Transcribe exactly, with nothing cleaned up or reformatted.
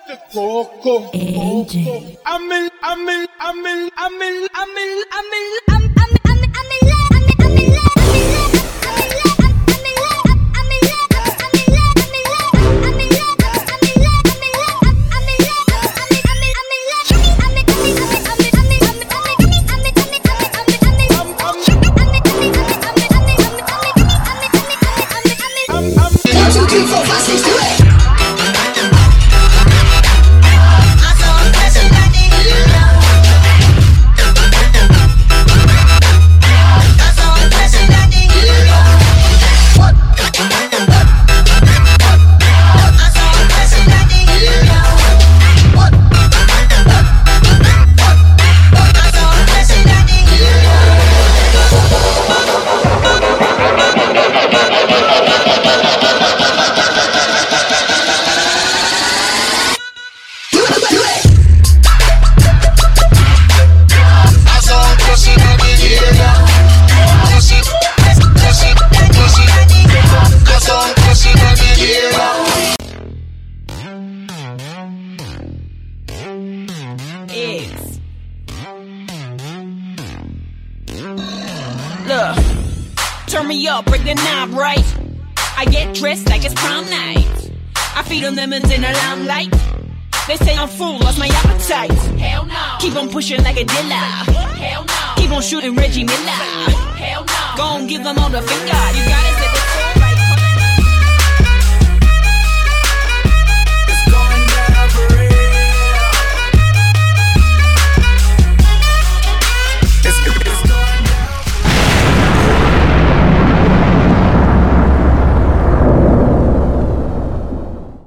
Coco. A J. I'm in, I'm in, I'm in, I'm in, I'm in, I'm in. One, two, three, four, five, six, do it. Eggs. Look, turn me up, break the knob right. I get dressed like it's prom night. I feed on lemons in the limelight. They say I'm full, lost my appetite. Hell no. Keep on pushing like a dealer. Hell no. Keep on shooting Reggie Miller. Hell no. Go and give them all the finger. You gotta say